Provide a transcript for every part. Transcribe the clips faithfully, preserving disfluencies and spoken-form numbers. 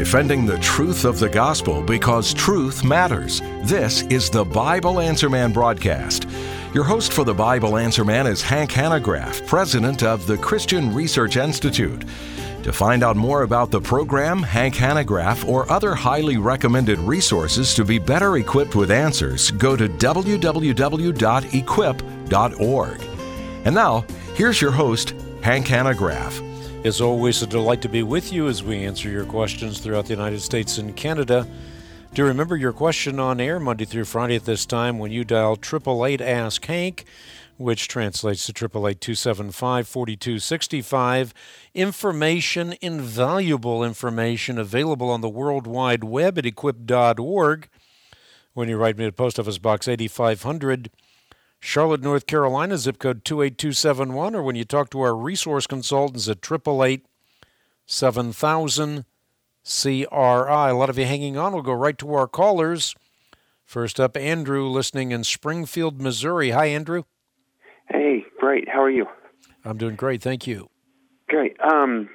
defending the truth of the gospel because truth matters. This is the Bible Answer Man broadcast. Your host for the Bible Answer Man is Hank Hanegraaff, president of the Christian Research Institute. To find out more about the program, Hank Hanegraaff, or other highly recommended resources to be better equipped with answers, go to w w w dot equip dot org. And now, here's your host, Hank Hanegraaff. It's always a delight to be with you as we answer your questions throughout the United States and Canada. Do remember your question on air Monday through Friday at this time when you dial eight eight eight ask Hank, which translates to eight eight eight, two seven five, four two six five. Information, invaluable information available on the World Wide Web at equip dot org. When you write me at Post Office Box eighty-five hundred, Charlotte, North Carolina, zip code two eight two seven one, or when you talk to our resource consultants at eight eight eight, seven thousand, C R I. A lot of you hanging on. We'll go right to our callers. First up, Andrew, listening in Springfield, Missouri. Hi, Andrew. Hey, great. How are you? I'm doing great, thank you. Great. Um,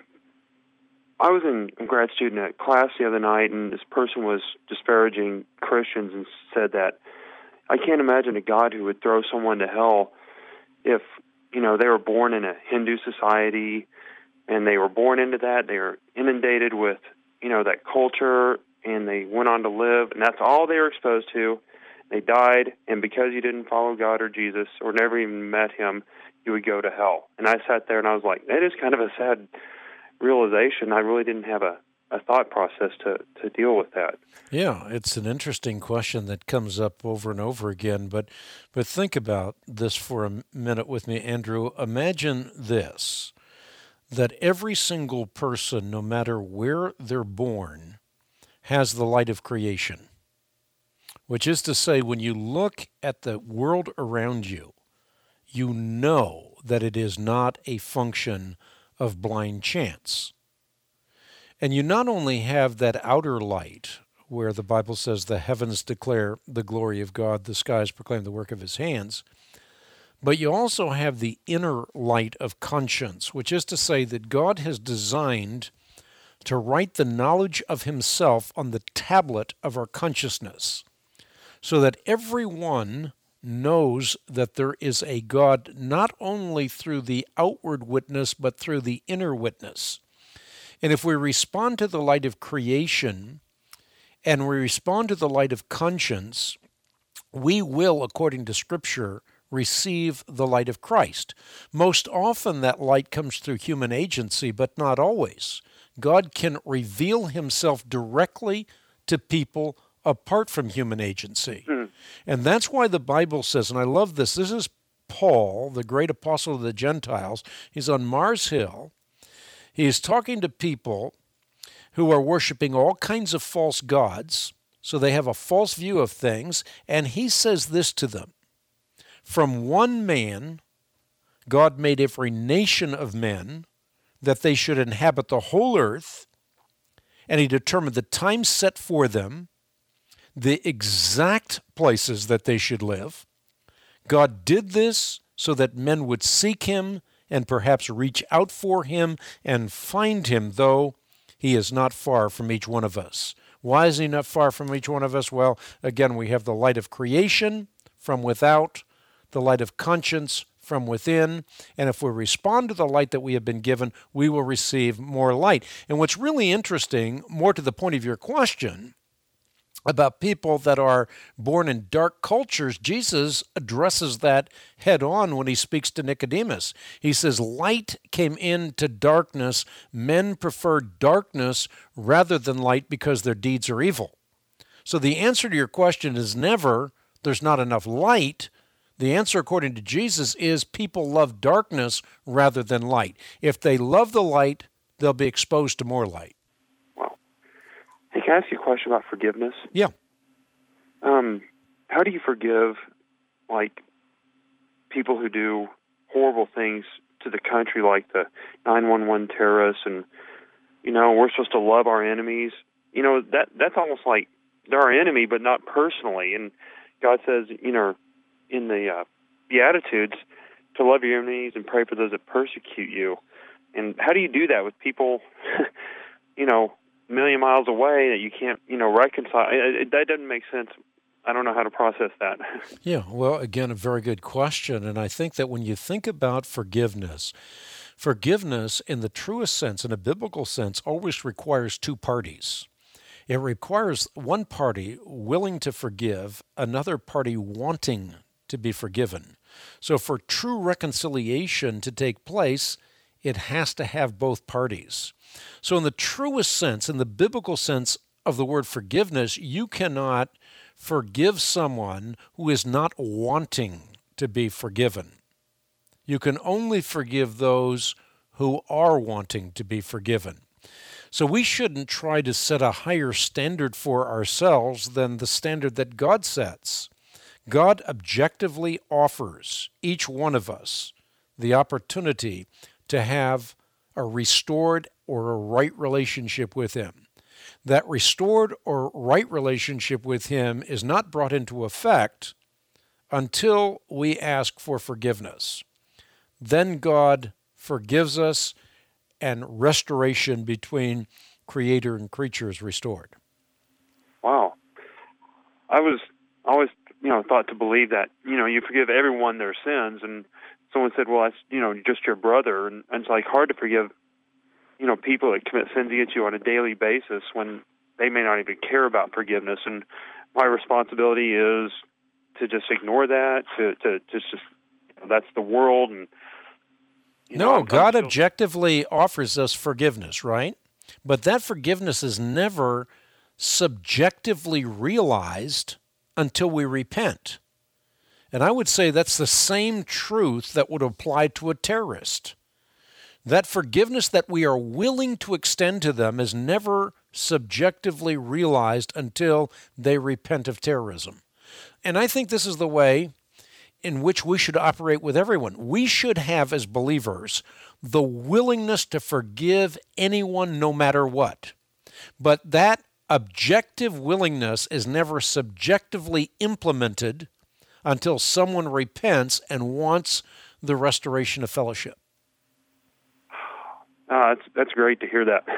I was in a grad student at class the other night, and this person was disparaging Christians and said that I can't imagine a God who would throw someone to hell if, you know, they were born in a Hindu society and they were born into that. They were inundated with, you know, that culture, and they went on to live, and that's all they were exposed to. They died, and because you didn't follow God or Jesus or never even met him, you would go to hell. And I sat there and I was like, that is kind of a sad realization. I really didn't have a, a thought process to, to deal with that. Yeah, it's an interesting question that comes up over and over again, but but think about this for a minute with me, Andrew. Imagine this, that every single person, no matter where they're born, has the light of creation, which is to say, when you look at the world around you, you know that it is not a function of blind chance. And you not only have that outer light, where the Bible says the heavens declare the glory of God, the skies proclaim the work of his hands, but you also have the inner light of conscience, which is to say that God has designed to write the knowledge of himself on the tablet of our consciousness, so that everyone knows that there is a God not only through the outward witness, but through the inner witness. And if we respond to the light of creation and we respond to the light of conscience, we will, according to Scripture, receive the light of Christ. Most often that light comes through human agency, but not always. God can reveal himself directly to people apart from human agency. Mm. And that's why the Bible says, and I love this, this is Paul, the great apostle of the Gentiles. He's on Mars Hill. He's talking to people who are worshiping all kinds of false gods, so they have a false view of things, and he says this to them: from one man, God made every nation of men, that they should inhabit the whole earth, and he determined the time set for them, the exact places that they should live. God did this so that men would seek him and perhaps reach out for him and find him, though he is not far from each one of us. Why is he not far from each one of us? Well, again, we have the light of creation from without, the light of conscience from within, and if we respond to the light that we have been given, we will receive more light. And what's really interesting, more to the point of your question, about people that are born in dark cultures, Jesus addresses that head on when he speaks to Nicodemus. He says, light came into darkness. Men prefer darkness rather than light because their deeds are evil. So the answer to your question is never, there's not enough light. The answer, according to Jesus, is people love darkness rather than light. If they love the light, they'll be exposed to more light. Hey, can I ask you a question about forgiveness? Yeah. Um, how do you forgive, like, people who do horrible things to the country, like the nine one one terrorists, and, you know, we're supposed to love our enemies? You know, that that's almost like they're our enemy, but not personally. And God says, you know, in the uh, Beatitudes, to love your enemies and pray for those that persecute you. And how do you do that with people, you know, a million miles away that you can't, you know, reconcile. It, it, that doesn't make sense. I don't know how to process that. Yeah, well, again, a very good question. And I think that when you think about forgiveness, forgiveness in the truest sense, in a biblical sense, always requires two parties. It requires one party willing to forgive, another party wanting to be forgiven. So for true reconciliation to take place, it has to have both parties. So in the truest sense, in the biblical sense of the word forgiveness, you cannot forgive someone who is not wanting to be forgiven. You can only forgive those who are wanting to be forgiven. So we shouldn't try to set a higher standard for ourselves than the standard that God sets. God objectively offers each one of us the opportunity to have a restored or a right relationship with Him. That restored or right relationship with Him is not brought into effect until we ask for forgiveness. Then God forgives us, and restoration between Creator and creature is restored. Wow. I was always, you know, thought to believe that, you know, you forgive everyone their sins, and someone said, well, that's, you know, just your brother, and, and it's like hard to forgive, you know, people that commit sins against you on a daily basis when they may not even care about forgiveness. And my responsibility is to just ignore that, to, to, to just, you know, that's the world. And you No, know, I'm- God I'm still- objectively offers us forgiveness, right? But that forgiveness is never subjectively realized until we repent. And I would say that's the same truth that would apply to a terrorist. That forgiveness that we are willing to extend to them is never subjectively realized until they repent of terrorism. And I think this is the way in which we should operate with everyone. We should have, as believers, the willingness to forgive anyone no matter what. But that objective willingness is never subjectively implemented until someone repents and wants the restoration of fellowship. Uh, that's that's great to hear that.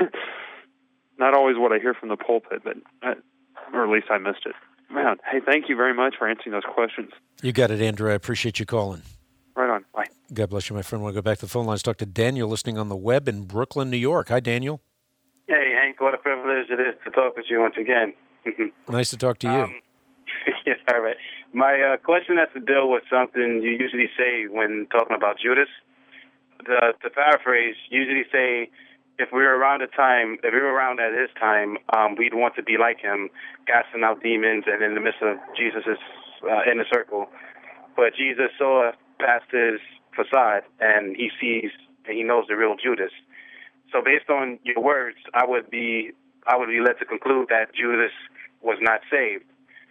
Not always what I hear from the pulpit, but I, or at least I missed it. Man, hey, thank you very much for answering those questions. You got it, Andrew. I appreciate you calling. Right on. Bye. God bless you, my friend. We'll go back to the phone lines. Talk to Daniel, listening on the web in Brooklyn, New York. Hi, Daniel. Hey, Hank, what a privilege it is to talk with you once again. Nice to talk to you. Um, yes, all right. My uh, question has to deal with something you usually say when talking about Judas. The, to paraphrase, you usually say, if we were around the time, if we were around at his time, um, we'd want to be like him, casting out demons and in the midst of Jesus' uh, inner circle. But Jesus saw past his facade, and he sees and he knows the real Judas. So based on your words, I would be I would be led to conclude that Judas was not saved.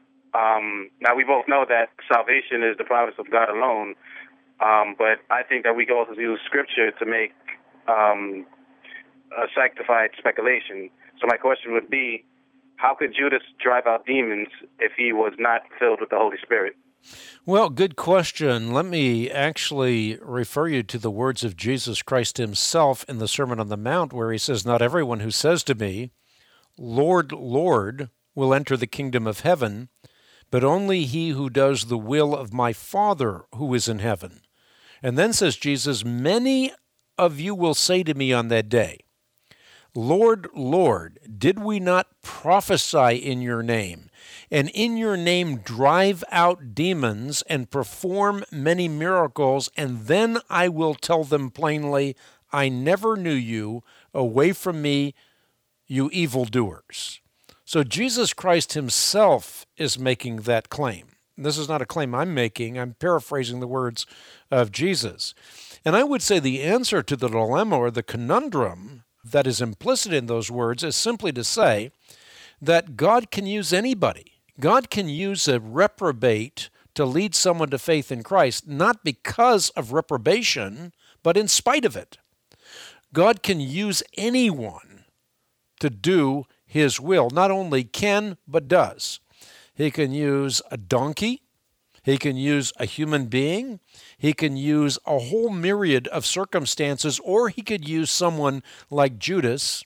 Um, now, we both know that salvation is the promise of God alone, um, but I think that we can also use Scripture to make um, a sanctified speculation. So my question would be, how could Judas drive out demons if he was not filled with the Holy Spirit? Well, good question. Let me actually refer you to the words of Jesus Christ himself in the Sermon on the Mount, where he says, "Not everyone who says to me, 'Lord, Lord,' will enter the kingdom of heaven, but only he who does the will of my Father who is in heaven." And then says Jesus, "Many of you will say to me on that day, 'Lord, Lord, did we not prophesy in your name, and in your name drive out demons and perform many miracles?' And then I will tell them plainly, 'I never knew you. Away from me, you evildoers.'" So Jesus Christ himself is making that claim. This is not a claim I'm making. I'm paraphrasing the words of Jesus. And I would say the answer to the dilemma or the conundrum that is implicit in those words is simply to say that God can use anybody. God can use a reprobate to lead someone to faith in Christ, not because of reprobation, but in spite of it. God can use anyone to do his will. Not only can, but does. He can use a donkey. He can use a human being. He can use a whole myriad of circumstances, or he could use someone like Judas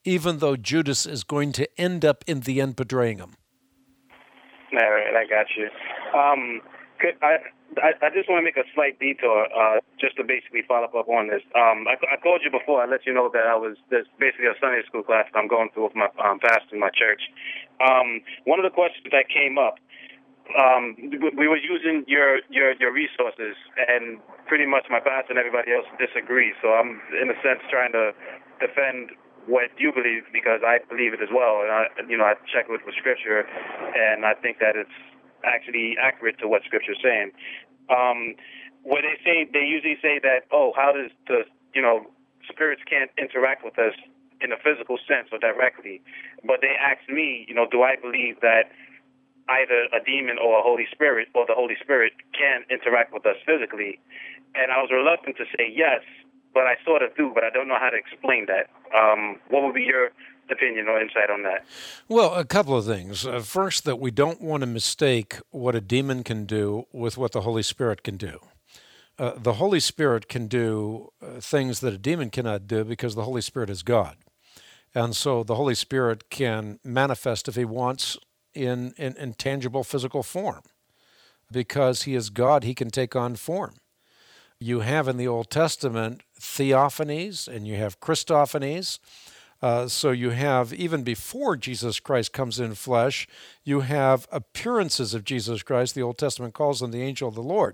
even though Judas is going to end up in the end betraying him. All right, I got you. Um, could, I, I I just want to make a slight detour, uh, just to basically follow up on this. Um, I, I called you before. I let you know that I was there's basically a Sunday school class that I'm going through with my um, pastor in my church. Um, one of the questions that came up, um, we were using your, your your resources, and pretty much my pastor and everybody else disagreed. So I'm in a sense trying to defend what you believe, because I believe it as well. And I, you know, I check it with Scripture, and I think that it's actually accurate to what Scripture is saying. Um, where they say, they usually say that, oh, how does the, you know, spirits can't interact with us in a physical sense or directly. But they ask me, you know, do I believe that either a demon or a Holy Spirit or the Holy Spirit can interact with us physically? And I was reluctant to say yes, but I sort of do, but I don't know how to explain that. Um, what would be your opinion or insight on that? Well, a couple of things. Uh, first, that we don't want to mistake what a demon can do with what the Holy Spirit can do. Uh, the Holy Spirit can do uh, things that a demon cannot do because the Holy Spirit is God. And so the Holy Spirit can manifest, if he wants, in, in, in tangible physical form. Because he is God, he can take on form. You have in the Old Testament theophanies and you have Christophanies. Uh, so you have, even before Jesus Christ comes in flesh, you have appearances of Jesus Christ. The Old Testament calls them the angel of the Lord.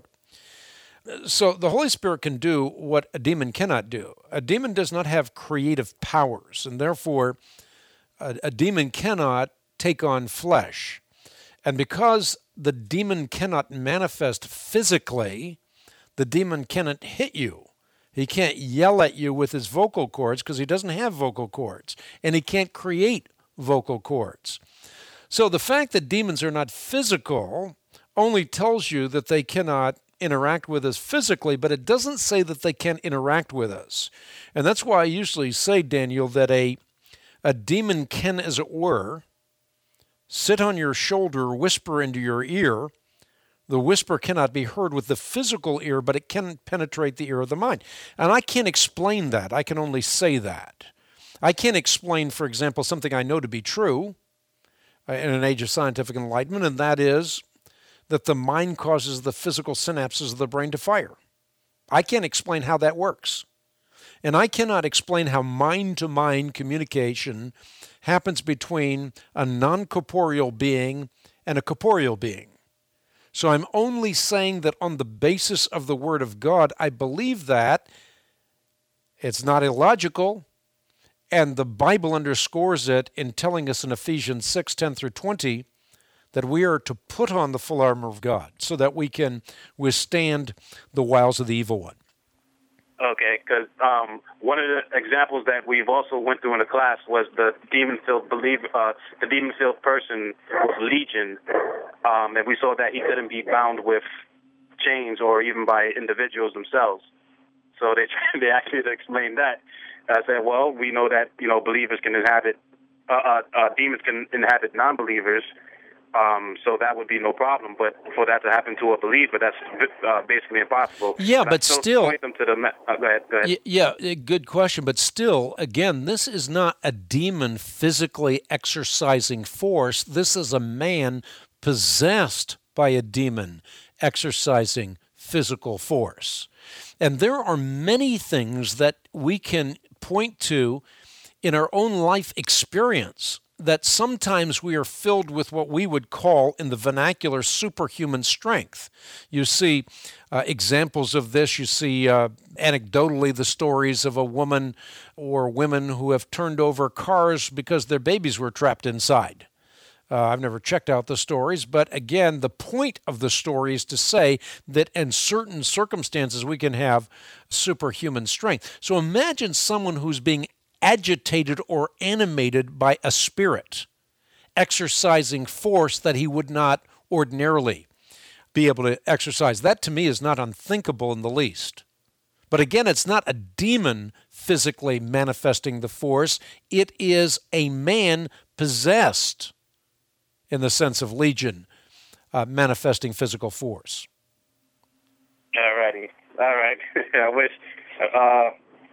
So the Holy Spirit can do what a demon cannot do. A demon does not have creative powers, and therefore a, a demon cannot take on flesh. And because the demon cannot manifest physically, the demon cannot hit you. He can't yell at you with his vocal cords because he doesn't have vocal cords, and he can't create vocal cords. So the fact that demons are not physical only tells you that they cannot interact with us physically, but it doesn't say that they can't interact with us. And that's why I usually say, Daniel, that a, a demon can, as it were, sit on your shoulder, whisper into your ear. The whisper cannot be heard with the physical ear, but it can penetrate the ear of the mind. And I can't explain that. I can only say that. I can't explain, for example, something I know to be true in an age of scientific enlightenment, and that is that the mind causes the physical synapses of the brain to fire. I can't explain how that works. And I cannot explain how mind-to-mind communication happens between a non-corporeal being and a corporeal being. So I'm only saying that on the basis of the Word of God, I believe that. It's not illogical, and the Bible underscores it in telling us in Ephesians six, ten through twenty, that we are to put on the full armor of God so that we can withstand the wiles of the evil one. Okay, because um, one of the examples that we've also went through in the class was the demon-filled believer, uh, the demon-filled person with Legion, um, and we saw that he couldn't be bound with chains or even by individuals themselves. So they they asked me to explain that. I said, well, we know that you know believers can inhabit, uh, uh, uh, demons can inhabit non-believers. Um, so that would be no problem, but for that to happen to a believer, that's uh, basically impossible. Yeah, but, but still, still, point them to the. Uh, go ahead. Go ahead. Yeah, good question. But still, again, this is not a demon physically exercising force. This is a man possessed by a demon exercising physical force. And there are many things that we can point to in our own life experience that sometimes we are filled with what we would call in the vernacular superhuman strength. You see uh, examples of this. You see uh, anecdotally the stories of a woman or women who have turned over cars because their babies were trapped inside. Uh, I've never checked out the stories, but again, the point of the story is to say that in certain circumstances we can have superhuman strength. So imagine someone who's being agitated or animated by a spirit, exercising force that he would not ordinarily be able to exercise. That to me is not unthinkable in the least. But again, it's not a demon physically manifesting the force. It is a man possessed in the sense of Legion, uh, manifesting physical force. All righty. All right. I wish... Uh,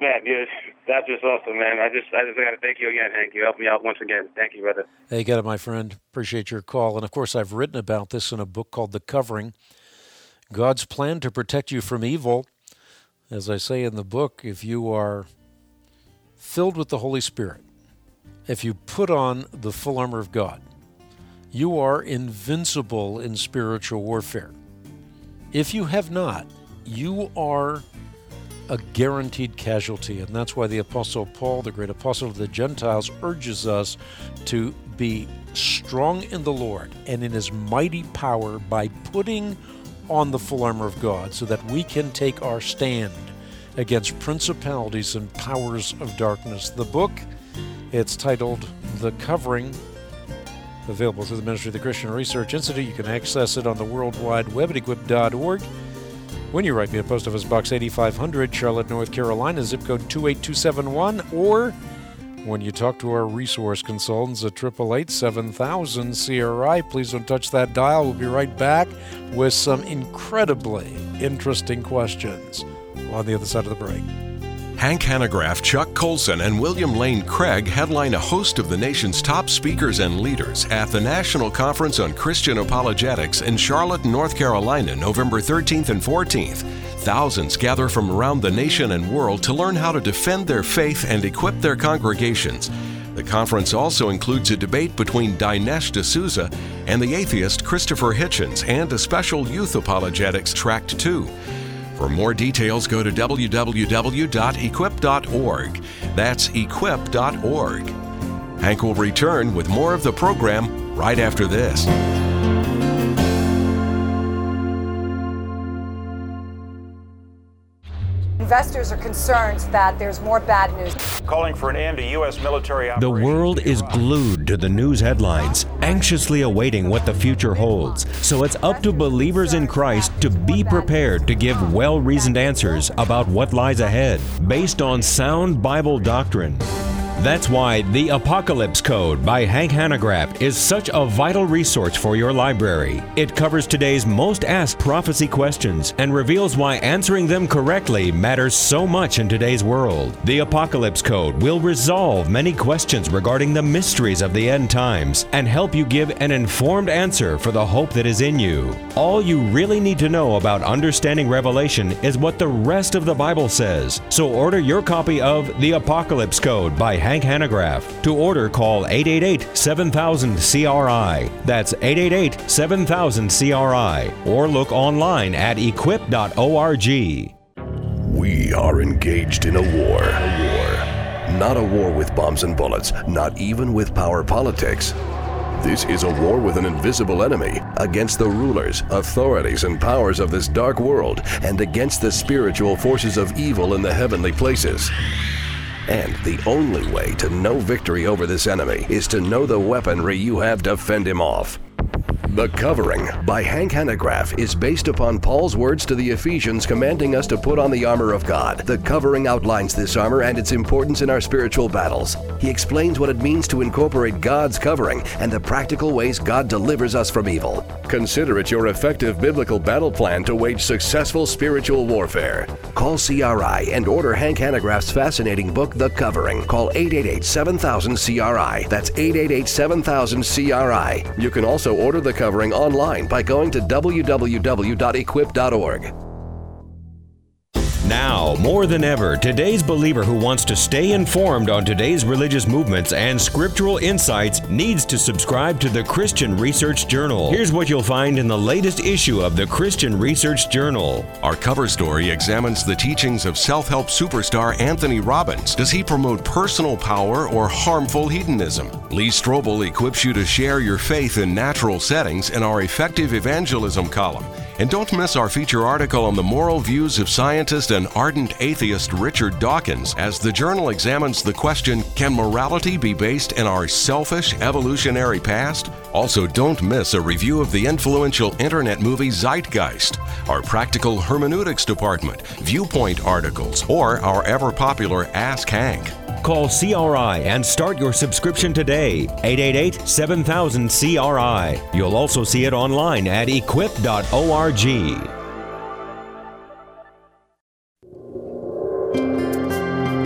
Man, dude, that's just awesome, man. I just I just got to thank you again, Hank. You helped me out once again. Thank you, brother. Hey, you got it, my friend. Appreciate your call. And, of course, I've written about this in a book called The Covering, God's Plan to Protect You from Evil. As I say in the book, if you are filled with the Holy Spirit, if you put on the full armor of God, you are invincible in spiritual warfare. If you have not, you are a guaranteed casualty. And that's why the Apostle Paul, the great apostle of the Gentiles, urges us to be strong in the Lord and in his mighty power by putting on the full armor of God so that we can take our stand against principalities and powers of darkness. The book, it's titled The Covering, available through the Ministry of the Christian Research Institute. You can access it on the World Wide Web at equip dot org. When you write me at Post Office Box eighty-five hundred, Charlotte, North Carolina, zip code two eight two seven one, or when you talk to our resource consultants at eight eight eight, seven thousand C R I, please don't touch that dial. We'll be right back with some incredibly interesting questions on the other side of the break. Hank Hanegraaff, Chuck Colson, and William Lane Craig headline a host of the nation's top speakers and leaders at the National Conference on Christian Apologetics in Charlotte, North Carolina, November thirteenth and fourteenth. Thousands gather from around the nation and world to learn how to defend their faith and equip their congregations. The conference also includes a debate between Dinesh D'Souza and the atheist Christopher Hitchens and a special youth apologetics tract two. For more details, go to w w w dot equip dot org. That's equip dot org. Hank will return with more of the program right after this. Investors are concerned that there's more bad news. Calling for an end to U S military The operations. world is glued to the news headlines, anxiously awaiting what the future holds. So it's up to believers in Christ to be prepared to give well-reasoned answers about what lies ahead, based on sound Bible doctrine. That's why The Apocalypse Code by Hank Hanegraaff is such a vital resource for your library. It covers today's most asked prophecy questions and reveals why answering them correctly matters so much in today's world. The Apocalypse Code will resolve many questions regarding the mysteries of the end times and help you give an informed answer for the hope that is in you. All you really need to know about understanding Revelation is what the rest of the Bible says. So order your copy of The Apocalypse Code by Hank Hank Hanegraaff. To order, call eight eight eight, seven thousand, C R I. That's eight eight eight, seven thousand, C R I. Or look online at equip dot org. We are engaged in a war. A war. Not a war with bombs and bullets, not even with power politics. This is a war with an invisible enemy, against the rulers, authorities, and powers of this dark world, and against the spiritual forces of evil in the heavenly places. And the only way to know victory over this enemy is to know the weaponry you have to fend him off. The Covering by Hank Hanegraaff is based upon Paul's words to the Ephesians commanding us to put on the armor of God. The Covering outlines this armor and its importance in our spiritual battles. He explains what it means to incorporate God's covering and the practical ways God delivers us from evil. Consider it your effective biblical battle plan to wage successful spiritual warfare. Call C R I and order Hank Hanegraaff's fascinating book, The Covering. Call eight eight eight, seven thousand, C R I. That's eight eight eight, seven thousand, C R I. You can also order The Covering online by going to w w w dot equip dot org. Now, more than ever, today's believer who wants to stay informed on today's religious movements and scriptural insights needs to subscribe to the Christian Research Journal. Here's what you'll find in the latest issue of the Christian Research Journal. Our cover story examines the teachings of self-help superstar Anthony Robbins. Does he promote personal power or harmful hedonism? Lee Strobel equips you to share your faith in natural settings in our Effective Evangelism column. And don't miss our feature article on the moral views of scientist and ardent atheist Richard Dawkins as the journal examines the question, can morality be based in our selfish evolutionary past? Also, don't miss a review of the influential internet movie Zeitgeist, our practical hermeneutics department, viewpoint articles, or our ever-popular Ask Hank. Call C R I and start your subscription today. eight eight eight, seven thousand, C R I. You'll also see it online at equip dot org.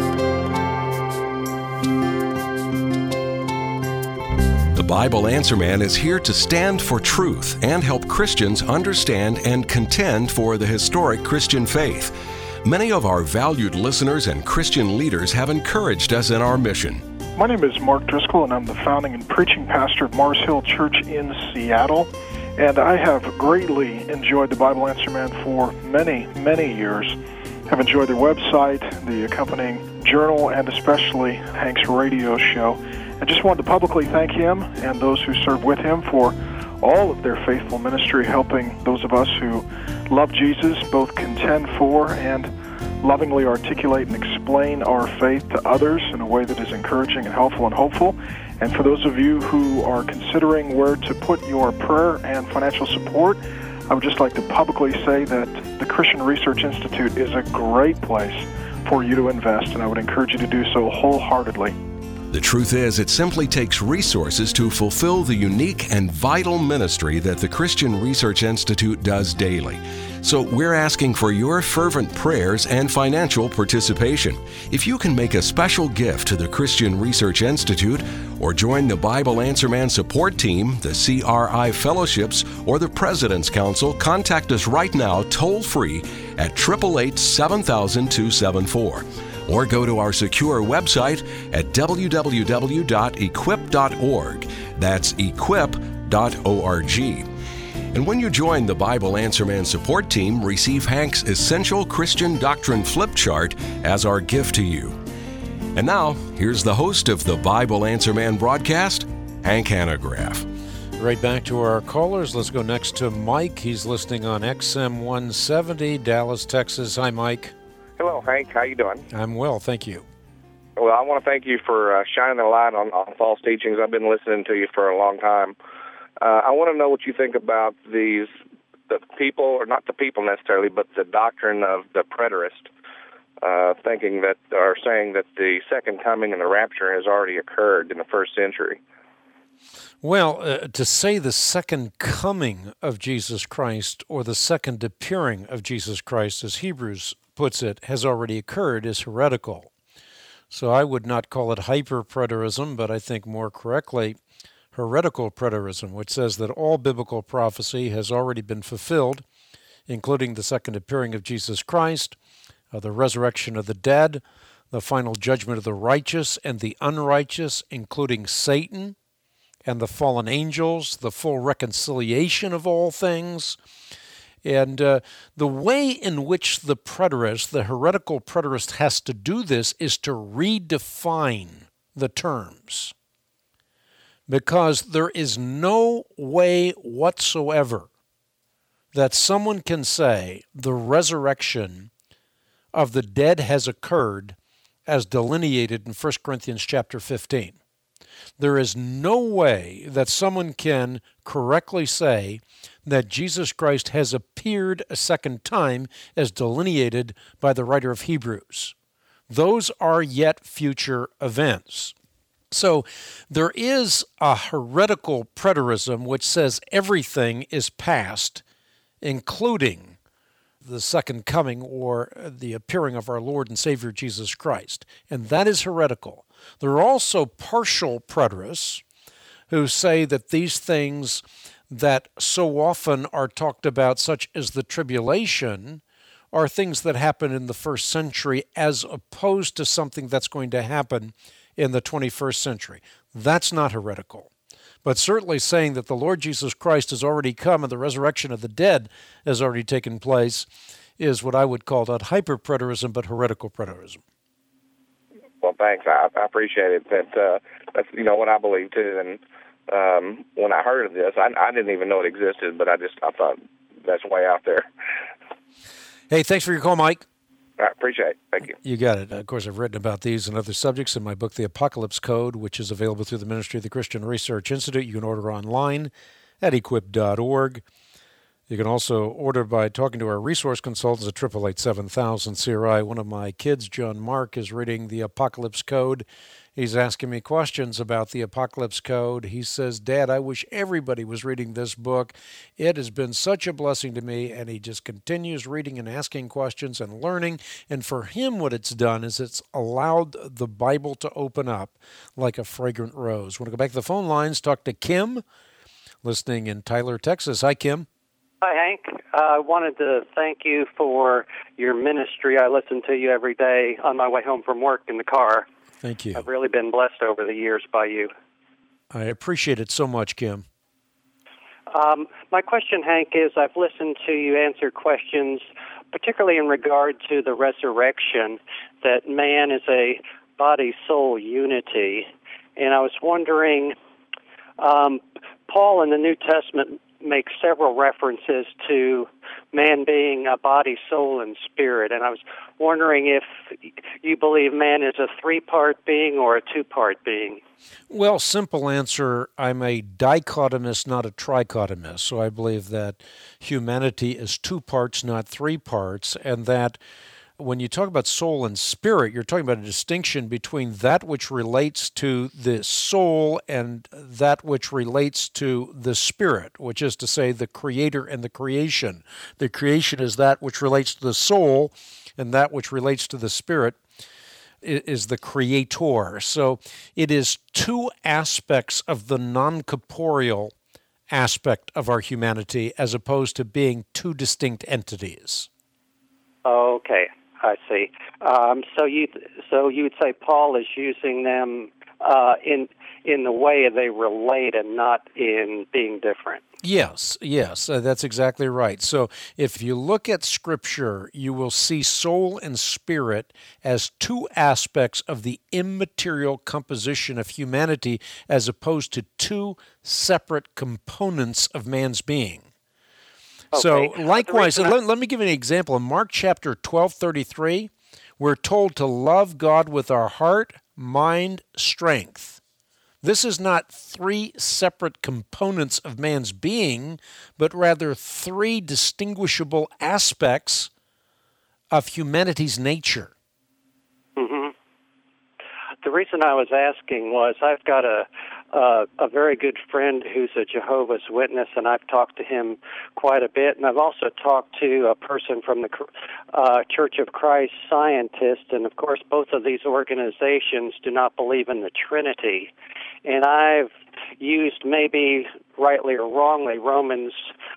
Bible Answer Man is here to stand for truth and help Christians understand and contend for the historic Christian faith. Many of our valued listeners and Christian leaders have encouraged us in our mission. My name is Mark Driscoll, and I'm the founding and preaching pastor of Mars Hill Church in Seattle. And I have greatly enjoyed the Bible Answer Man for many, many years. Have enjoyed their website, the accompanying journal, and especially Hank's radio show. I just wanted to publicly thank him and those who serve with him for all of their faithful ministry, helping those of us who love Jesus both contend for and lovingly articulate and explain our faith to others in a way that is encouraging and helpful and hopeful. And for those of you who are considering where to put your prayer and financial support, I would just like to publicly say that the Christian Research Institute is a great place for you to invest, and I would encourage you to do so wholeheartedly. The truth is, it simply takes resources to fulfill the unique and vital ministry that the Christian Research Institute does daily. So we're asking for your fervent prayers and financial participation. If you can make a special gift to the Christian Research Institute or join the Bible Answer Man support team, the C R I fellowships, or the President's Council, contact us right now toll-free at eight eight eight, seven thousand, two seven four. Or go to our secure website at w w w dot equip dot org. That's equip dot org. And when you join the Bible Answer Man support team, receive Hank's Essential Christian Doctrine flip chart as our gift to you. And now, here's the host of the Bible Answer Man broadcast, Hank Hanegraaff. Right back to our callers. Let's go next to Mike. He's listening on X M one seventy, Dallas, Texas. Hi, Mike. Hello, Hank. How you doing? I'm well, thank you. Well, I want to thank you for uh, shining the light on, on false teachings. I've been listening to you for a long time. Uh, I want to know what you think about these, the people, or not the people necessarily, but the doctrine of the preterist, uh, thinking that, or saying that the second coming and the rapture has already occurred in the first century. Well, uh, to say the second coming of Jesus Christ or the second appearing of Jesus Christ, as Hebrews puts it, has already occurred is heretical. So I would not call it hyper-preterism, but I think more correctly heretical preterism, which says that all biblical prophecy has already been fulfilled, including the second appearing of Jesus Christ, uh, the resurrection of the dead, the final judgment of the righteous and the unrighteous, including Satan and the fallen angels, the full reconciliation of all things. And uh, the way in which the preterist, the heretical preterist, has to do this is to redefine the terms. Because there is no way whatsoever that someone can say the resurrection of the dead has occurred as delineated in First Corinthians chapter fifteen. There is no way that someone can correctly say that Jesus Christ has appeared a second time as delineated by the writer of Hebrews. Those are yet future events. So there is a heretical preterism which says everything is past, including the second coming or the appearing of our Lord and Savior Jesus Christ. And that is heretical. There are also partial preterists who say that these things that so often are talked about, such as the tribulation, are things that happened in the first century as opposed to something that's going to happen in the twenty-first century. That's not heretical. But certainly saying that the Lord Jesus Christ has already come and the resurrection of the dead has already taken place is what I would call not hyper-preterism, but heretical preterism. Well, thanks. I, I appreciate it. That uh, that's you know what I believe too. And um, when I heard of this, I, I didn't even know it existed, but I just I thought that's way out there. Hey, thanks for your call, Mike. I appreciate it. Thank you. You got it. Of course, I've written about these and other subjects in my book, The Apocalypse Code, which is available through the Ministry of the Christian Research Institute. You can order online at equip dot org. You can also order by talking to our resource consultants at eight eight eight, seven thousand C R I. One of my kids, John Mark, is reading The Apocalypse Code, He's asking me questions about the Apocalypse Code. He says, Dad, I wish everybody was reading this book. It has been such a blessing to me. And he just continues reading and asking questions and learning. And for him, what it's done is it's allowed the Bible to open up like a fragrant rose. Want to go back to the phone lines, talk to Kim, listening in Tyler, Texas. Hi, Kim. Hi, Hank. Uh, I wanted to thank you for your ministry. I listen to you every day on my way home from work in the car. Thank you. I've really been blessed over the years by you. I appreciate it so much, Kim. Um, my question, Hank, is I've listened to you answer questions, particularly in regard to the resurrection, that man is a body-soul unity. And I was wondering, um, Paul in the New Testament makes several references to man being a body, soul, and spirit. And I was wondering if you believe man is a three-part being or a two-part being. Well, simple answer, I'm a dichotomist, not a trichotomist. So I believe that humanity is two parts, not three parts, and that when you talk about soul and spirit, you're talking about a distinction between that which relates to the soul and that which relates to the spirit, which is to say the creator and the creation. The creation is that which relates to the soul, and that which relates to the spirit is the creator. So it is two aspects of the non-corporeal aspect of our humanity as opposed to being two distinct entities. Okay. I see. Um, so you so you would say Paul is using them uh, in in the way they relate and not in being different. Yes, yes, uh, that's exactly right. So if you look at Scripture, you will see soul and spirit as two aspects of the immaterial composition of humanity as opposed to two separate components of man's being. So Okay. likewise, The reason I- let, let me give you an example. In Mark chapter twelve thirty-three, we're told to love God with our heart, mind, strength. This is not three separate components of man's being, but rather three distinguishable aspects of humanity's nature. Mm-hmm. The reason I was asking was I've got a uh, a very good friend who's a Jehovah's Witness, and I've talked to him quite a bit. And I've also talked to a person from the uh, Church of Christ, scientist, and of course both of these organizations do not believe in the Trinity. And I've used, maybe rightly or wrongly, Romans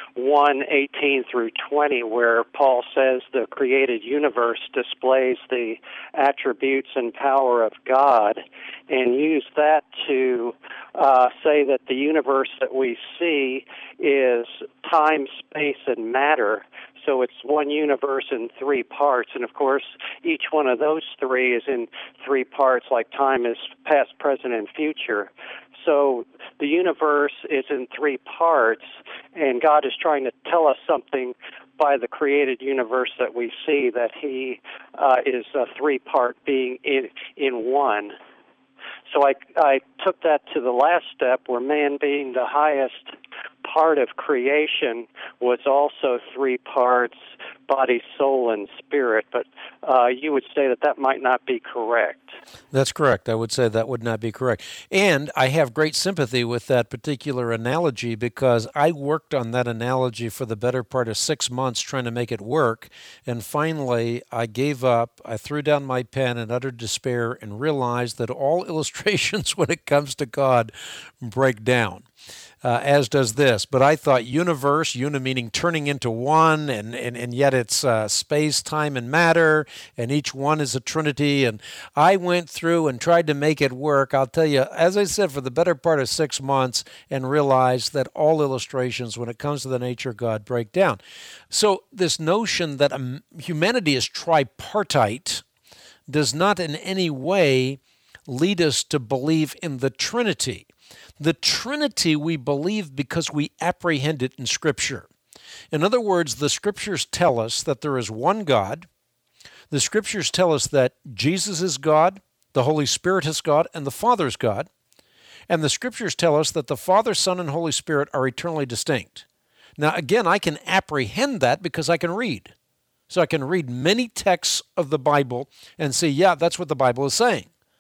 one eighteen through twenty, where Paul says the created universe displays the attributes and power of God, and use that to uh, say that the universe that we see is time, space, and matter. So it's one universe in three parts, and of course, each one of those three is in three parts, like time is past, present, and future. So the universe is in three parts, and God is trying to tell us something by the created universe that we see, that He uh, is a three-part being in in one. So I, I took that to the last step, where man, being the highest part of creation, was also three parts, body, soul, and spirit. But uh, you would say that that might not be correct. That's correct. I would say that would not be correct. And I have great sympathy with that particular analogy, because I worked on that analogy for the better part of six months trying to make it work. And finally, I gave up. I threw down my pen in utter despair and realized that all illustrations when it comes to God break down. Uh, as does this. But I thought universe, uni meaning turning into one, and, and, and yet it's uh, space, time, and matter, and each one is a trinity. And I went through and tried to make it work. I'll tell you, as I said, for the better part of six months, and realized that all illustrations, when it comes to the nature of God, break down. So this notion that um, humanity is tripartite does not in any way lead us to believe in the Trinity. The Trinity we believe because we apprehend it in Scripture. In other words, the Scriptures tell us that there is one God. The Scriptures tell us that Jesus is God, the Holy Spirit is God, and the Father is God. And the Scriptures tell us that the Father, Son, and Holy Spirit are eternally distinct. Now, again, I can apprehend that because I can read. So I can read many texts of the Bible and say, yeah, that's what the Bible is saying.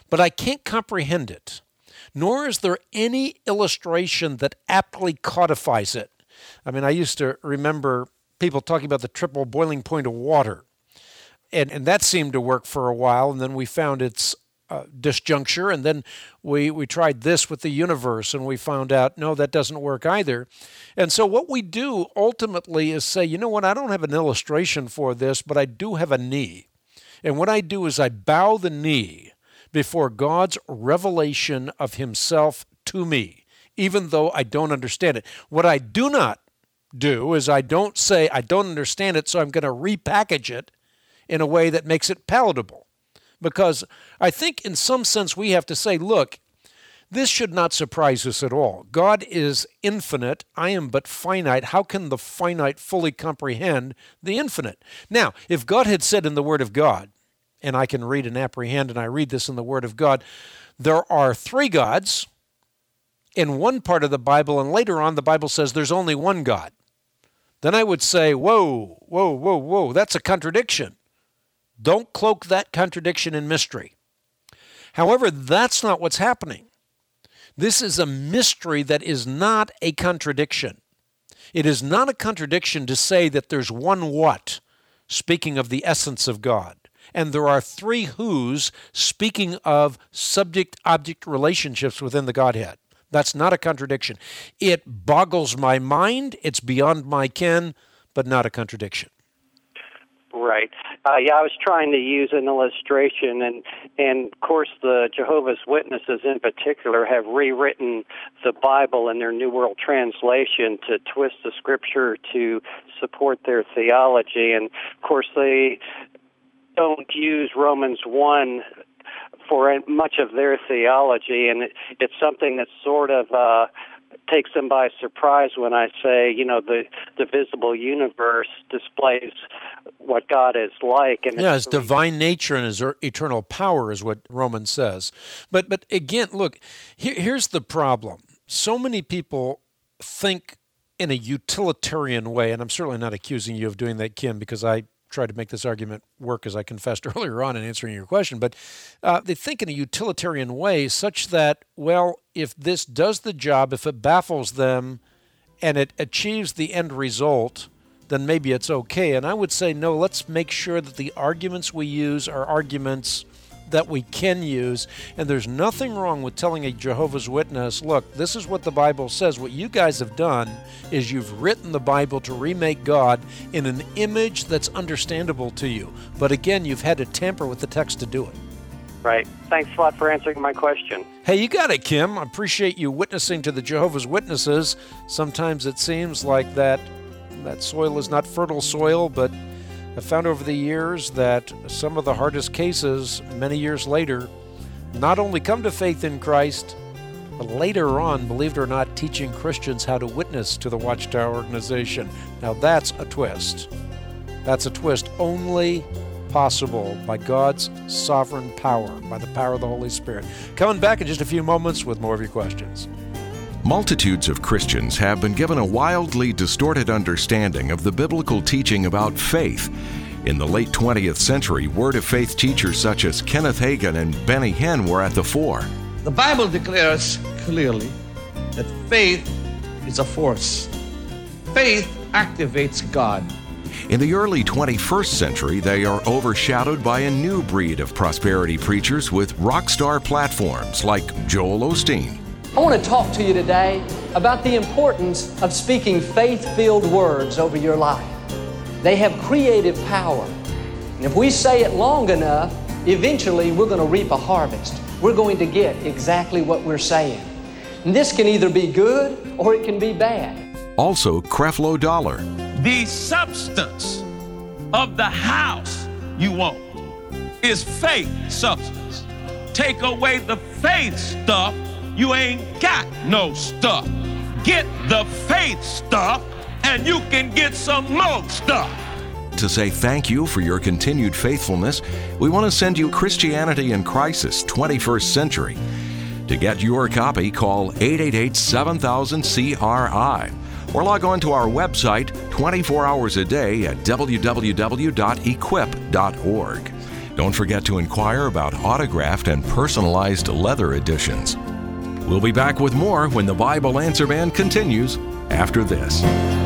but I can't comprehend it, nor is there any illustration that aptly codifies it. I mean, I used to remember people talking about the triple boiling point of water, and, and that seemed to work for a while, and then we found its uh, disjuncture, and then we, we tried this with the universe, and we found out, no, that doesn't work either. And so what we do ultimately is say, you know what, I don't have an illustration for this, but I do have a knee. And what I do is I bow the knee before God's revelation of himself to me, even though I don't understand it. What I do not do is I don't say I don't understand it, so I'm going to repackage it in a way that makes it palatable. Because I think in some sense we have to say, look, this should not surprise us at all. God is infinite. I am but finite. How can the finite fully comprehend the infinite? Now, if God had said in the Word of God, and I can read and apprehend, and I read this in the Word of God, there are three gods in one part of the Bible, and later on the Bible says there's only one God, then I would say, whoa, whoa, whoa, whoa, that's a contradiction. Don't cloak that contradiction in mystery. However, that's not what's happening. This is a mystery that is not a contradiction. It is not a contradiction to say that there's one what, speaking of the essence of God, and there are three who's, speaking of subject-object relationships within the Godhead. That's not a contradiction. It boggles my mind, it's beyond my ken, but not a contradiction. Right. Uh, yeah, I was trying to use an illustration, and, and of course the Jehovah's Witnesses in particular have rewritten the Bible in their New World Translation to twist the Scripture to support their theology. And of course they don't use Romans one for much of their theology, and it, it's something that sort of uh, takes them by surprise when I say, you know, the, the visible universe displays what God is like. And yeah, his divine nature and his eternal power is what Romans says. But but again, look, here, here's the problem. So many people think in a utilitarian way, and I'm certainly not accusing you of doing that, Kim, because I tried to make this argument work, as I confessed earlier on in answering your question, but uh, they think in a utilitarian way such that, well, if this does the job, if it baffles them and it achieves the end result, then maybe it's okay. And I would say, no, let's make sure that the arguments we use are arguments that we can use. And there's nothing wrong with telling a Jehovah's Witness, look, this is what the Bible says. What you guys have done is you've written the Bible to remake God in an image that's understandable to you. But again, you've had to tamper with the text to do it. Right. Thanks a lot for answering my question. Hey, you got it, Kim. I appreciate you witnessing to the Jehovah's Witnesses. Sometimes it seems like that that soil is not fertile soil, but I've found over the years that some of the hardest cases many years later not only come to faith in Christ, but later on, believe it or not, teaching Christians how to witness to the Watchtower organization. Now that's a twist. That's a twist only possible by God's sovereign power, by the power of the Holy Spirit. Coming back in just a few moments with more of your questions. Multitudes of Christians have been given a wildly distorted understanding of the biblical teaching about faith. In the late twentieth century, Word of Faith teachers such as Kenneth Hagin and Benny Hinn were at the fore. The Bible declares clearly that faith is a force. Faith activates God. In the early twenty-first century, they are overshadowed by a new breed of prosperity preachers with rock star platforms like Joel Osteen. I want to talk to you today about the importance of speaking faith-filled words over your life. They have creative power. And if we say it long enough, eventually we're going to reap a harvest. We're going to get exactly what we're saying. And this can either be good or it can be bad. Also, Creflo Dollar. The substance of the house you want is faith substance. Take away the faith stuff, you ain't got no stuff. Get the faith stuff, and you can get some more stuff. To say thank you for your continued faithfulness, we want to send you Christianity in Crisis, twenty-first Century. To get your copy, call eight eight eight, seven thousand, C R I or log on to our website twenty-four hours a day at w w w dot equip dot org. Don't forget to inquire about autographed and personalized leather editions. We'll be back with more when the Bible Answer Man continues after this.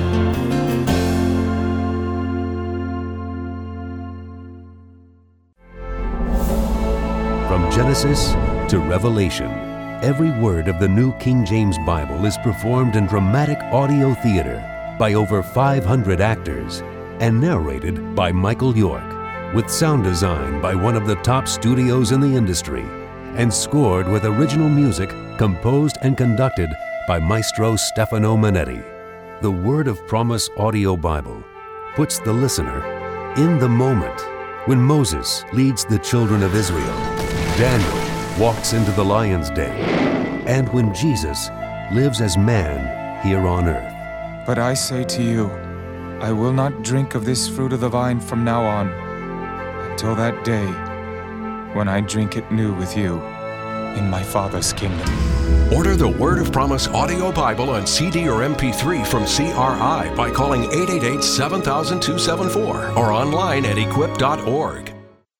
From Genesis to Revelation, every word of the New King James Bible is performed in dramatic audio theater by over five hundred actors and narrated by Michael York, with sound design by one of the top studios in the industry, and scored with original music composed and conducted by Maestro Stefano Manetti. The Word of Promise Audio Bible puts the listener in the moment when Moses leads the children of Israel, Daniel walks into the lion's den, and when Jesus lives as man here on earth. But I say to you, I will not drink of this fruit of the vine from now on, until that day when I drink it new with you in my Father's kingdom. Order the Word of Promise Audio Bible on C D or M P three from C R I by calling eight eight eight, seven thousand, two seven four or online at equip dot org.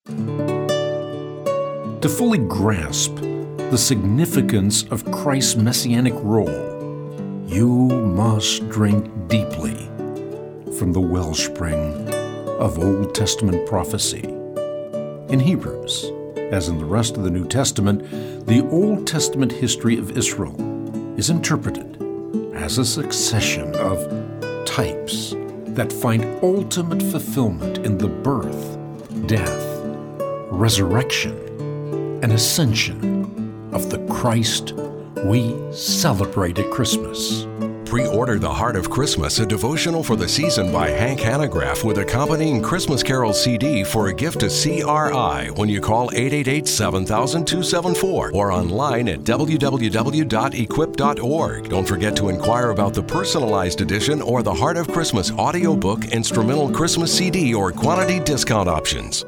To fully grasp the significance of Christ's messianic role, you must drink deeply from the wellspring of Old Testament prophecy. In Hebrews, as in the rest of the New Testament, the Old Testament history of Israel is interpreted as a succession of types that find ultimate fulfillment in the birth, death, resurrection, and ascension of the Christ we celebrate at Christmas. Pre-order The Heart of Christmas, a devotional for the season by Hank Hanegraaff with accompanying Christmas Carol C D for a gift to C R I when you call eight eight eight, seven thousand, two seven four or online at w w w dot equip dot org. Don't forget to inquire about the personalized edition or the Heart of Christmas audiobook, instrumental Christmas C D, or quantity discount options.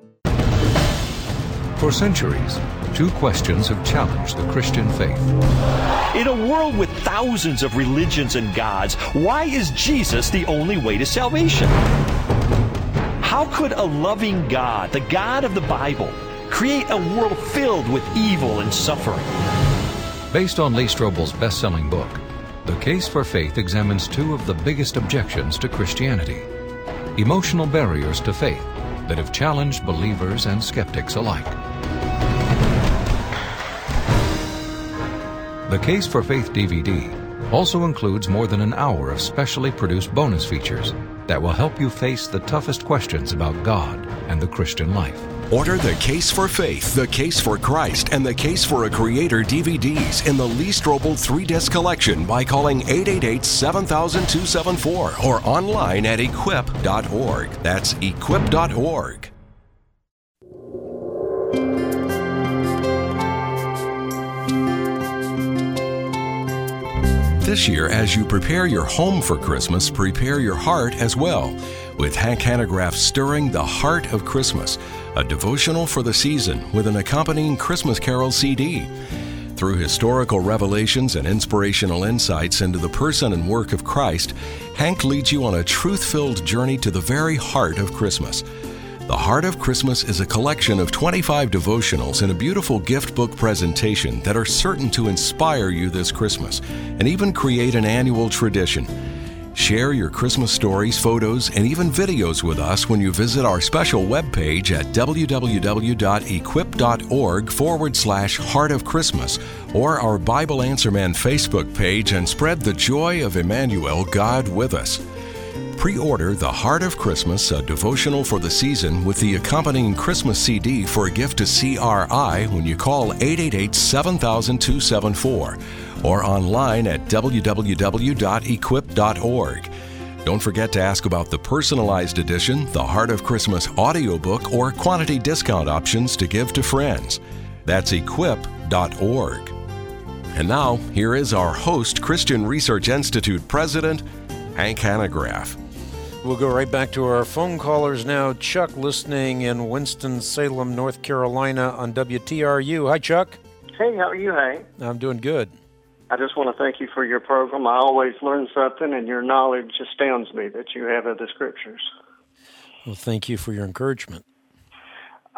For centuries, two questions have challenged the Christian faith. In a world with thousands of religions and gods, why is Jesus the only way to salvation? How could a loving God, the God of the Bible, create a world filled with evil and suffering? Based on Lee Strobel's best-selling book, The Case for Faith examines two of the biggest objections to Christianity, emotional barriers to faith that have challenged believers and skeptics alike. The Case for Faith D V D also includes more than an hour of specially produced bonus features that will help you face the toughest questions about God and the Christian life. Order The Case for Faith, The Case for Christ, and The Case for a Creator D V Ds in the Lee Strobel three-disc collection by calling eight eight eight, seven thousand, two seven four or online at equip dot org. That's equip dot org. This year, as you prepare your home for Christmas, prepare your heart as well with Hank Hanegraaff's Stirring the Heart of Christmas, a devotional for the season with an accompanying Christmas Carol C D. Through historical revelations and inspirational insights into the person and work of Christ, Hank leads you on a truth-filled journey to the very heart of Christmas. The Heart of Christmas is a collection of twenty-five devotionals in a beautiful gift book presentation that are certain to inspire you this Christmas and even create an annual tradition. Share your Christmas stories, photos, and even videos with us when you visit our special webpage at w w w dot equip dot org forward slash Heart of Christmas or our Bible Answer Man Facebook page and spread the joy of Emmanuel, God with us. Pre-order The Heart of Christmas, a devotional for the season with the accompanying Christmas C D for a gift to C R I when you call eight eight eight, seven thousand, two seven four or online at w w w dot equip dot org. Don't forget to ask about the personalized edition, The Heart of Christmas audiobook, or quantity discount options to give to friends. That's equip dot org. And now, here is our host, Christian Research Institute President, Hank Hanegraaff. We'll go right back to our phone callers now. Chuck, listening in Winston-Salem, North Carolina on W T R U. Hi, Chuck. Hey, how are you, Hank? I'm doing good. I just want to thank you for your program. I always learn something, and your knowledge astounds me that you have of the Scriptures. Well, thank you for your encouragement.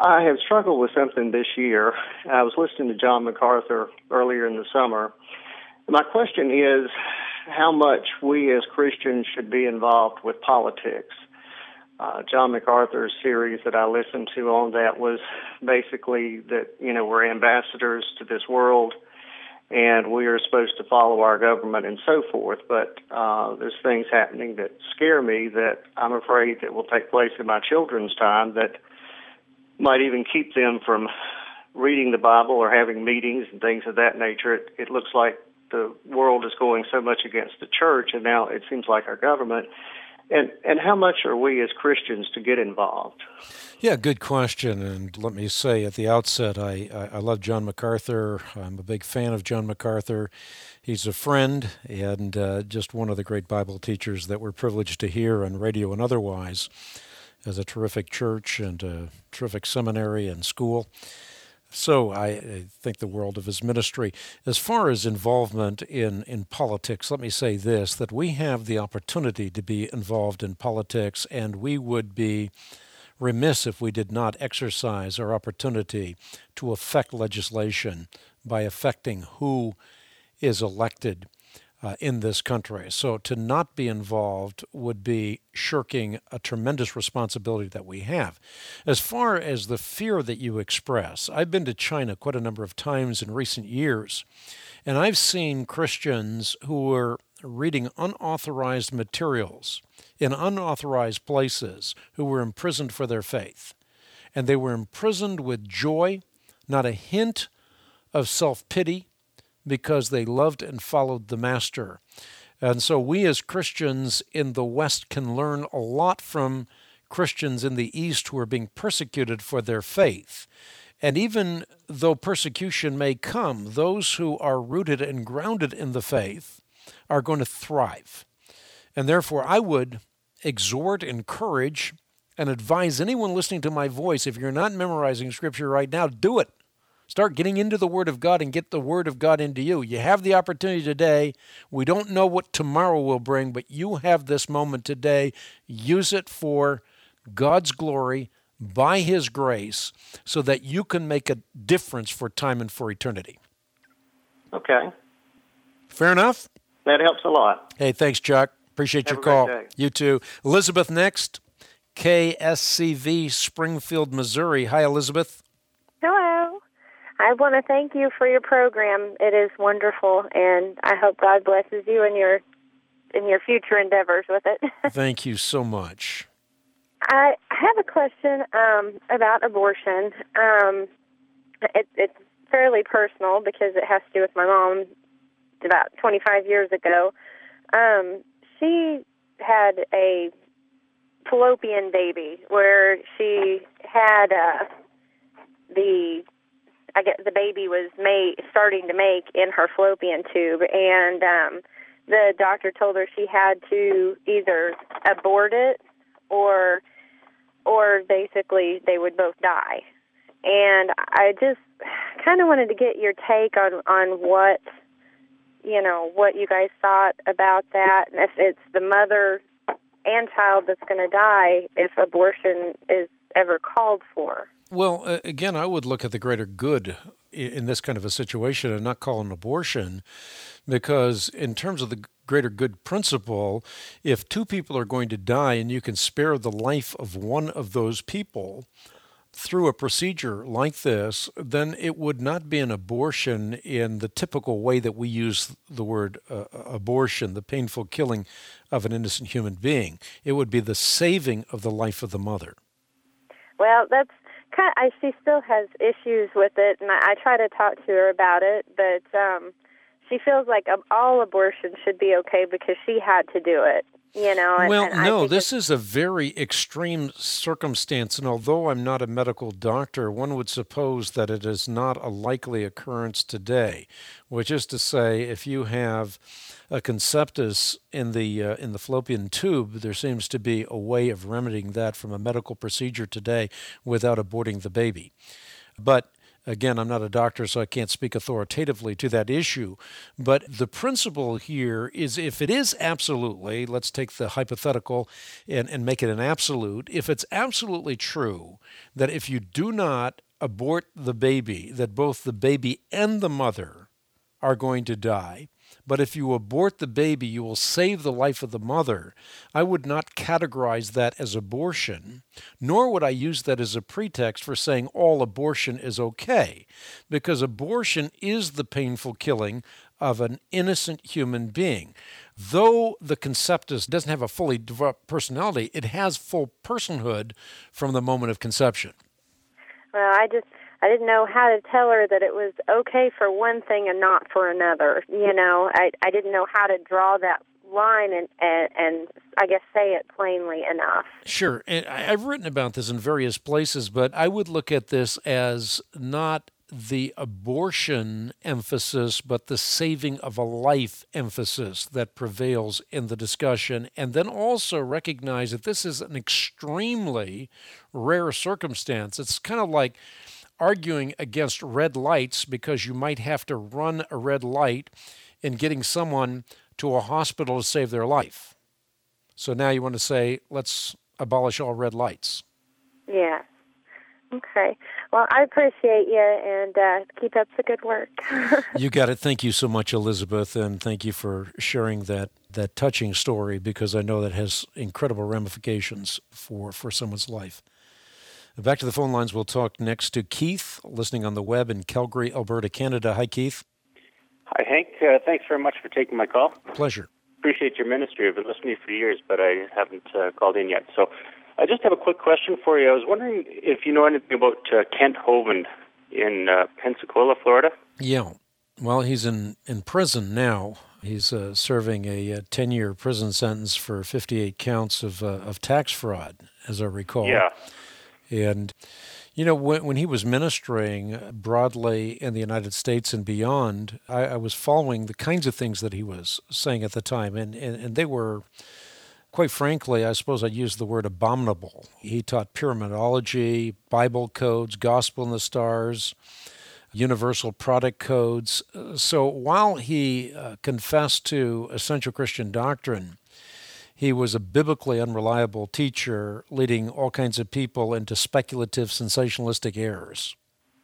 I have struggled with something this year. I was listening to John MacArthur earlier in the summer. My question is how much we as Christians should be involved with politics. Uh, John MacArthur's series that I listened to on that was basically that, you know, we're ambassadors to this world and we are supposed to follow our government and so forth. But uh, there's things happening that scare me that I'm afraid that will take place in my children's time that might even keep them from reading the Bible or having meetings and things of that nature. It, it looks like the world is going so much against the church, and now it seems like our government. And and how much are we as Christians to get involved? Yeah, good question. And let me say at the outset, I, I, I love John MacArthur. I'm a big fan of John MacArthur. He's a friend and uh, just one of the great Bible teachers that we're privileged to hear on radio and otherwise, as a terrific church and a terrific seminary and school. So I, I think the world of his ministry. As far as involvement in, in politics, let me say this, that we have the opportunity to be involved in politics, and we would be remiss if we did not exercise our opportunity to affect legislation by affecting who is elected Uh, in this country. So to not be involved would be shirking a tremendous responsibility that we have. As far as the fear that you express, I've been to China quite a number of times in recent years, and I've seen Christians who were reading unauthorized materials in unauthorized places who were imprisoned for their faith. And they were imprisoned with joy, not a hint of self-pity, because they loved and followed the Master. And so we as Christians in the West can learn a lot from Christians in the East who are being persecuted for their faith. And even though persecution may come, those who are rooted and grounded in the faith are going to thrive. And therefore, I would exhort, encourage, and advise anyone listening to my voice, if you're not memorizing Scripture right now, do it. Start getting into the Word of God and get the Word of God into you. You have the opportunity today. We don't know what tomorrow will bring, but you have this moment today. Use it for God's glory by His grace so that you can make a difference for time and for eternity. Okay. Fair enough? That helps a lot. Hey, thanks, Chuck. Appreciate Have your a great call. day. You too. Elizabeth next, K S C V, Springfield, Missouri. Hi, Elizabeth. Hello. I want to thank you for your program. It is wonderful, and I hope God blesses you in your in your future endeavors with it. Thank you so much. I have a question um, about abortion. Um, it, it's fairly personal because it has to do with my mom about twenty-five years ago. Um, she had a fallopian baby where she had uh, the I guess the baby was made, starting to make in her fallopian tube, and um, the doctor told her she had to either abort it or or basically they would both die. And I just kind of wanted to get your take on, on what, you know, what you guys thought about that, and if it's the mother and child that's going to die if abortion is ever called for. Well, uh, again, I would look at the greater good in this kind of a situation and not call an abortion, because in terms of the greater good principle, if two people are going to die and you can spare the life of one of those people through a procedure like this, then it would not be an abortion in the typical way that we use the word uh, abortion, the painful killing of an innocent human being. It would be the saving of the life of the mother. Well, that's kind of, I, she still has issues with it, and I, I try to talk to her about it, but um, she feels like all abortion should be okay because she had to do it, you know. And, well, and I no, think this is a very extreme circumstance, and although I'm not a medical doctor, one would suppose that it is not a likely occurrence today, which is to say, if you have a conceptus in the uh, in the fallopian tube, there seems to be a way of remedying that from a medical procedure today without aborting the baby. But Again, I'm not a doctor, so I can't speak authoritatively to that issue. But the principle here is if it is absolutely, let's take the hypothetical and, and make it an absolute, if it's absolutely true that if you do not abort the baby, that both the baby and the mother are going to die, but if you abort the baby, you will save the life of the mother, I would not categorize that as abortion, nor would I use that as a pretext for saying all abortion is okay, because abortion is the painful killing of an innocent human being. Though the conceptus doesn't have a fully developed personality, it has full personhood from the moment of conception. Well, I just... I didn't know how to tell her that it was okay for one thing and not for another. You know, I I didn't know how to draw that line and, and, and I guess say it plainly enough. Sure. And I've written about this in various places, but I would look at this as not the abortion emphasis, but the saving of a life emphasis that prevails in the discussion. And then also recognize that this is an extremely rare circumstance. It's kind of like arguing against red lights because you might have to run a red light in getting someone to a hospital to save their life. So now you want to say, let's abolish all red lights. Yeah. Okay. Well, I appreciate you, and uh, keep up the good work. You got it. Thank you so much, Elizabeth, and thank you for sharing that, that touching story, because I know that has incredible ramifications for, for someone's life. Back to the phone lines. We'll talk next to Keith, listening on the web in Calgary, Alberta, Canada. Hi, Keith. Hi, Hank. Uh, thanks very much for taking my call. Pleasure. Appreciate your ministry. I've been listening for years, but I haven't uh, called in yet. So I just have a quick question for you. I was wondering if you know anything about uh, Kent Hovind in uh, Pensacola, Florida. Yeah. Well, he's in, in prison now. He's uh, serving a ten-year prison sentence for fifty-eight counts of, uh, of tax fraud, as I recall. Yeah. And, you know, when, when he was ministering broadly in the United States and beyond, I, I was following the kinds of things that he was saying at the time. And, and, and they were, quite frankly, I suppose I'd use the word abominable. He taught pyramidology, Bible codes, gospel in the stars, universal product codes. So while he uh, confessed to essential Christian doctrine, he was a biblically unreliable teacher, leading all kinds of people into speculative, sensationalistic errors.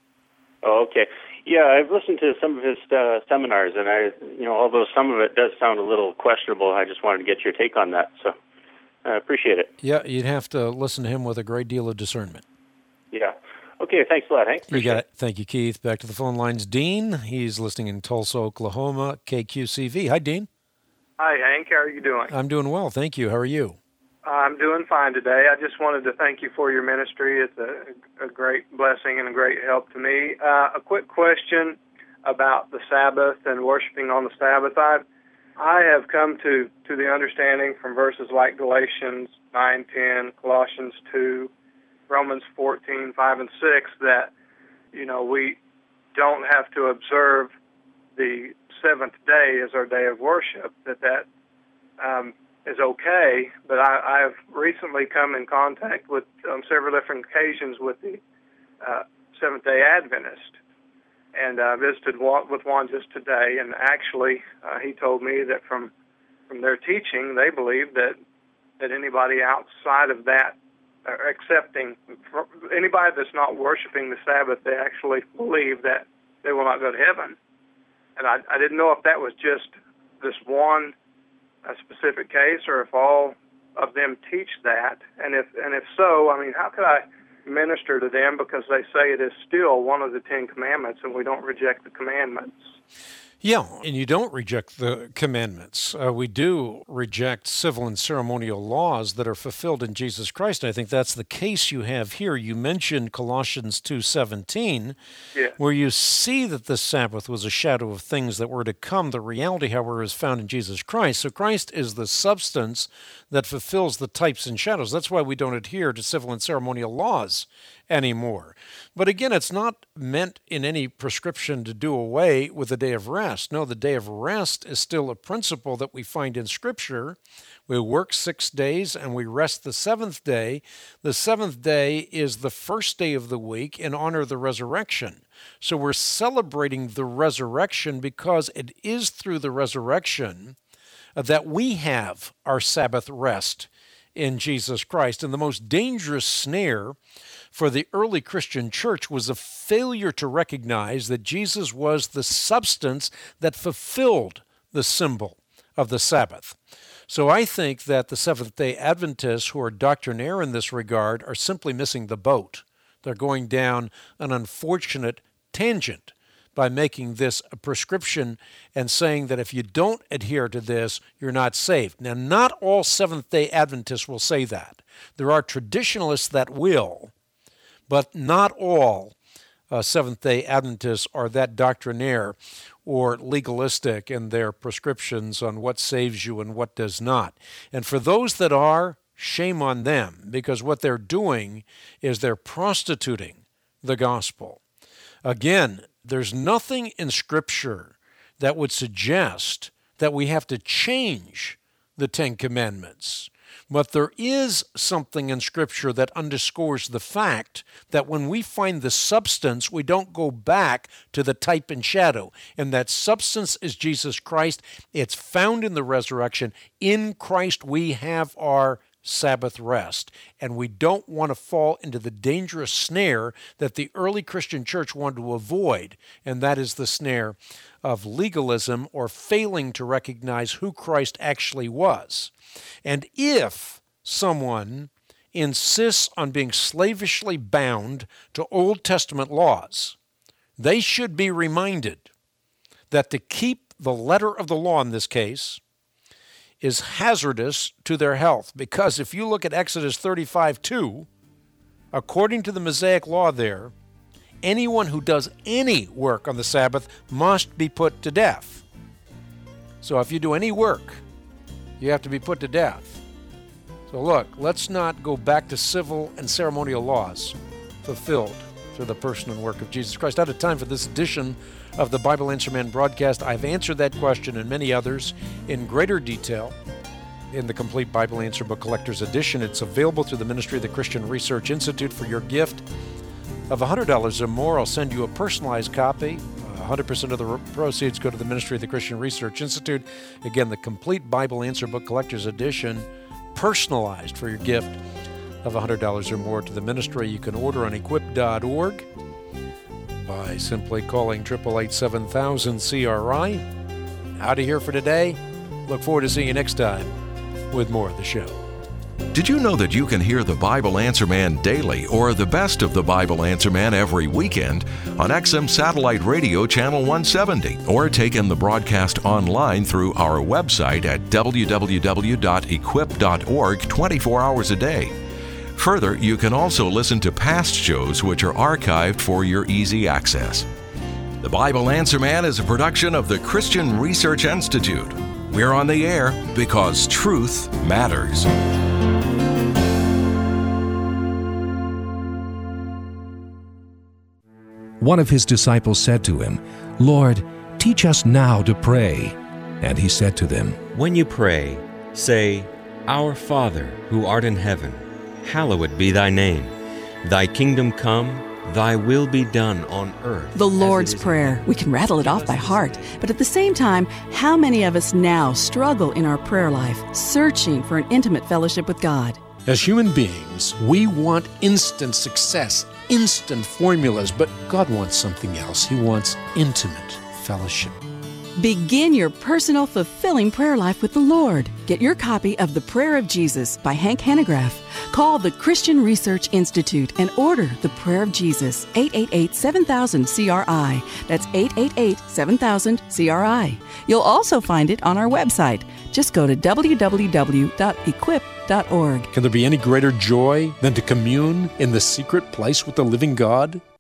Oh, okay. Yeah, I've listened to some of his uh, seminars, and I, you know, although some of it does sound a little questionable, I just wanted to get your take on that. So I appreciate it. Yeah, you'd have to listen to him with a great deal of discernment. Yeah. Okay, thanks a lot, Hank. Appreciate you got it. Thank you, Keith. Back to the phone lines. Dean, he's listening in Tulsa, Oklahoma, K Q C V. Hi, Dean. Hi, Hank. How are you doing? I'm doing well, thank you. How are you? I'm doing fine today. I just wanted to thank you for your ministry. It's a, a great blessing and a great help to me. Uh, a quick question about the Sabbath and worshiping on the Sabbath. I've, I have come to, to the understanding from verses like Galatians nine, ten, Colossians two, Romans fourteen, five, and six that, you know, we don't have to observe the seventh day as our day of worship, that that um, is okay. But I, I've recently come in contact with on um, several different occasions with the uh, Seventh-day Adventist, and I uh, visited one, with one just today, and actually uh, he told me that from from their teaching, they believe that, that anybody outside of that, uh, accepting, anybody that's not worshiping the Sabbath, they actually believe that they will not go to heaven. And I, I didn't know if that was just this one a specific case, or if all of them teach that. And if and if so, I mean, how could I minister to them, because they say it is still one of the Ten Commandments, and we don't reject the commandments. Yeah, and you don't reject the commandments. Uh, we do reject civil and ceremonial laws that are fulfilled in Jesus Christ. And I think that's the case you have here. You mentioned Colossians two seventeen, yeah. where you see that the Sabbath was a shadow of things that were to come. The reality, however, is found in Jesus Christ. So Christ is the substance that fulfills the types and shadows. That's why we don't adhere to civil and ceremonial laws anymore. But again, it's not meant in any prescription to do away with the day of rest. No, the day of rest is still a principle that we find in Scripture. We work six days and we rest the seventh day. The seventh day is the first day of the week in honor of the resurrection. So we're celebrating the resurrection because it is through the resurrection that we have our Sabbath rest in Jesus Christ. And the most dangerous snare for the early Christian church was a failure to recognize that Jesus was the substance that fulfilled the symbol of the Sabbath. So I think that the Seventh-day Adventists who are doctrinaire in this regard are simply missing the boat. They're going down an unfortunate tangent by making this a prescription and saying that if you don't adhere to this, you're not saved. Now, not all Seventh-day Adventists will say that. There are traditionalists that will, but not all uh, Seventh-day Adventists are that doctrinaire or legalistic in their prescriptions on what saves you and what does not. And for those that are, shame on them, because what they're doing is they're prostituting the gospel. Again, there's nothing in Scripture that would suggest that we have to change the Ten Commandments. But there is something in Scripture that underscores the fact that when we find the substance, we don't go back to the type and shadow. And that substance is Jesus Christ. It's found in the resurrection. In Christ we have our Sabbath rest. And we don't want to fall into the dangerous snare that the early Christian church wanted to avoid, and that is the snare of legalism or failing to recognize who Christ actually was. And if someone insists on being slavishly bound to Old Testament laws, they should be reminded that to keep the letter of the law in this case is hazardous to their health. Because if you look at Exodus thirty-five two, according to the Mosaic law there, anyone who does any work on the Sabbath must be put to death. So if you do any work, you have to be put to death. So look, let's not go back to civil and ceremonial laws fulfilled through the person and work of Jesus Christ. Out of time for this edition of the Bible Answer Man broadcast. I've answered that question and many others in greater detail in the Complete Bible Answer Book Collector's Edition. It's available through the ministry of the Christian Research Institute. For your gift of one hundred dollars or more, I'll send you a personalized copy. one hundred percent of the proceeds go to the ministry of the Christian Research Institute. Again, the Complete Bible Answer Book Collector's Edition, personalized for your gift of one hundred dollars or more to the ministry. You can order on equip dot org by simply calling eight eight eight, seven thousand C R I. Out of here for today. Look forward to seeing you next time with more of the show. Did you know that you can hear the Bible Answer Man daily or the best of the Bible Answer Man every weekend on X M Satellite Radio Channel one seventy, or take in the broadcast online through our website at w w w dot equip dot org twenty-four hours a day. Further, you can also listen to past shows which are archived for your easy access. The Bible Answer Man is a production of the Christian Research Institute. We're on the air because truth matters. One of his disciples said to him, "Lord, teach us now to pray." And he said to them, "When you pray, say, Our Father, who art in heaven, hallowed be thy name. Thy kingdom come, thy will be done on earth." The Lord's Prayer. We can rattle it off by heart. But at the same time, how many of us now struggle in our prayer life, searching for an intimate fellowship with God? As human beings, we want instant success, instant formulas, but God wants something else. He wants intimate fellowship. Begin your personal, fulfilling prayer life with the Lord. Get your copy of The Prayer of Jesus by Hank Hanegraaff. Call the Christian Research Institute and order The Prayer of Jesus, eight eight eight, seven thousand C R I. That's eight eight eight, seven thousand C R I. You'll also find it on our website. Just go to w w w dot equip dot org. Can there be any greater joy than to commune in the secret place with the living God?